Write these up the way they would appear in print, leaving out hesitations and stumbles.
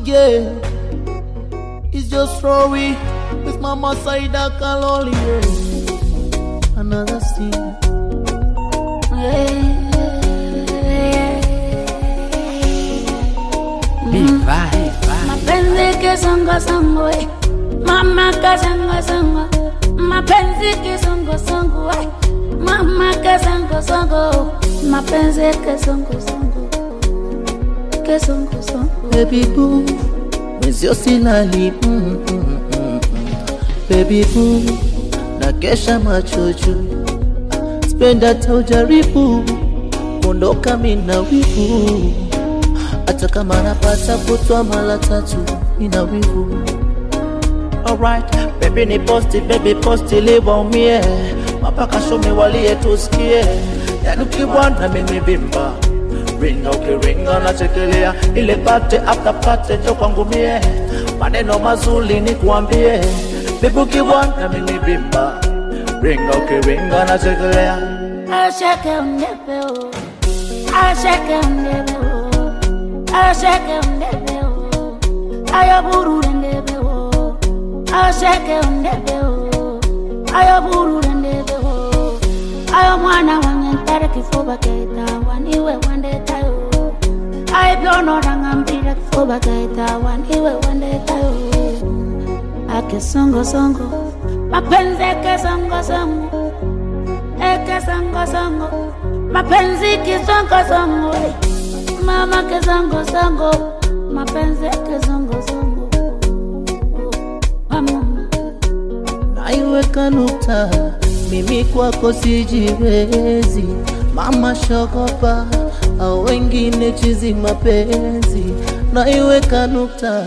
yeah. It's just story with Mama Saida Kaloli, yeah. Another scene. Mapenzi kisongo songo, mama kasongo songo. Mapenzi kisongo songo, mama kasongo songo. Mapenzi kisongo songo, kisongo songo. Baby boo, when's your silali? Baby boo, na kesha machojo. Spend hata ujaribu, kondoka mina wivu. Hata kama napata kutwa mara tatu, nina wivu. Alright, baby ni posti liwa umie. Mapaka shome walie tusikie. Yani ukibwana mimi bimba. Ringa ukiringa na chekelea. Ile pate after pate jo kwangu mie. Maneno mazuri ni kuambie. Baby ukibwana mimi bimba. Ringa ukiringa na chekelea. Ashake undebeo, ashake undebeo, ashake undebeo, ayaburu undebeo, ashake undebeo, ayaburu undebeo, ayomwana wanyentare kifoba keta waniwe wandetayo, ayiblono rangambira kifoba keta waniwe wandetayo, ake songo songo, mapenzi ke songo songo. Eke sango sango, mapenzi kisongo songo. Mama ke sango sango, mapenzi ke songo songo. Mama naiweka nukta, mimi kwako sijiwezi. Mama shogopa, au wengine chizi mapenzi. Naiweka nukta,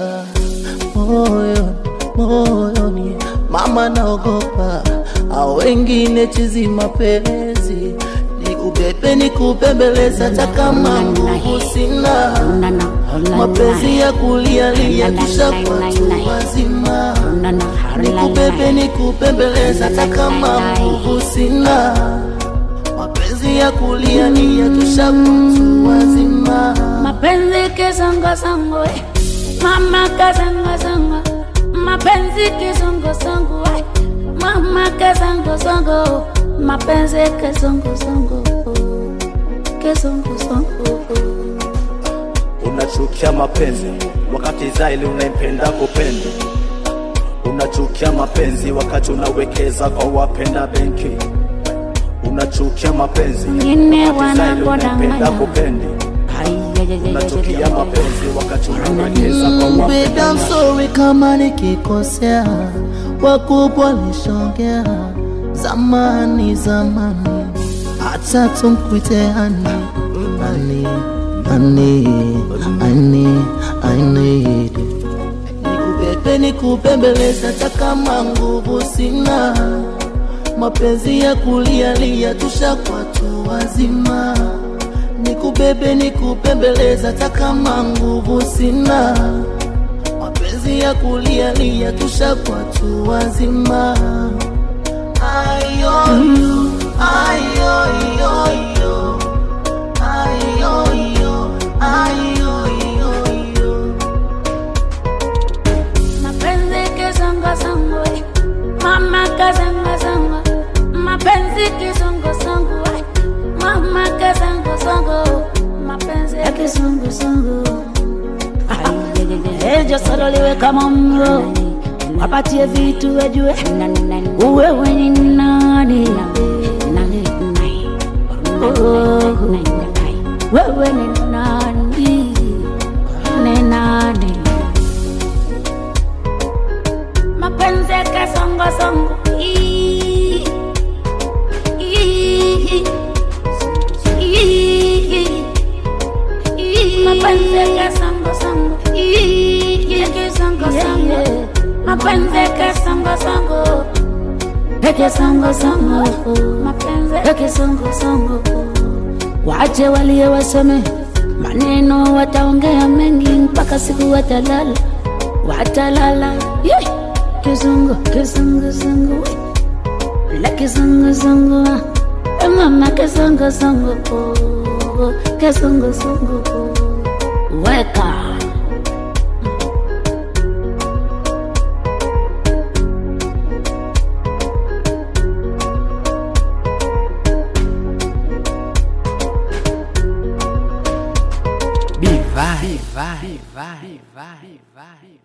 moyoni, mama naogopa. Au wengine chizi mapenzi. Nikubebe nikupembeleza hata kama nguvu sina. Mapenzi ya kulialia kisha kwa tu wazima. Nikubebe nikupembeleza hata kama nguvu sina. Mapenzi ya kulialia kisha kwa tu wazima. mapenzi kisongo songo, mama kasongo songo. Mapenzi kisongo songo, mama kasongo songo. Mapenzi kisongo songo, kisongo songo. Unachukia mapenzi wakati zaili unaipenda kupenda. Unachukia mapenzi wakati unawekeza kwa wapenda benki. Unachukia mapenzi wakati zaili unaipenda kupenda. Unachukia mapenzi wakati unawekeza kwa wapenda benki. Baby I'm sorry kama nikikosea. Wakubwa nishongea. Zamani hata tumkuite ani. I need nikubebe nikupembeleza hata kama nguvu sina. Mapenzi ya kulialia tushakuwa tu wazima. Nikubebe nikupembeleza hata kama nguvu sina. Mapenzi ya kulialia tushakuwa tu wazima. I owe you, I owe you, I owe you, I owe you. Mapenzi kisongo songo, mama kasongo songo. Mapenzi kisongo songo, mama kasongo songo. Mapenzi kisongo songo. Ejo saloliwe kama mro, wapatie vitu wajue wewe ni nani. Wewe ni nani, ni nani. Mapenzi kisongo songo, mapenzi kisongo songo, kisongo songo. Mapenzi kisongo songo, kisongo songo. Mapenzi kisongo songo. Wache walie waseme maneno, wataongea mengi mpaka siku watalala. Kisongo kisongo songo, la kisongo songo. Mama kisongo songo, kisongo songo. Weka vai, vai, vai, vai.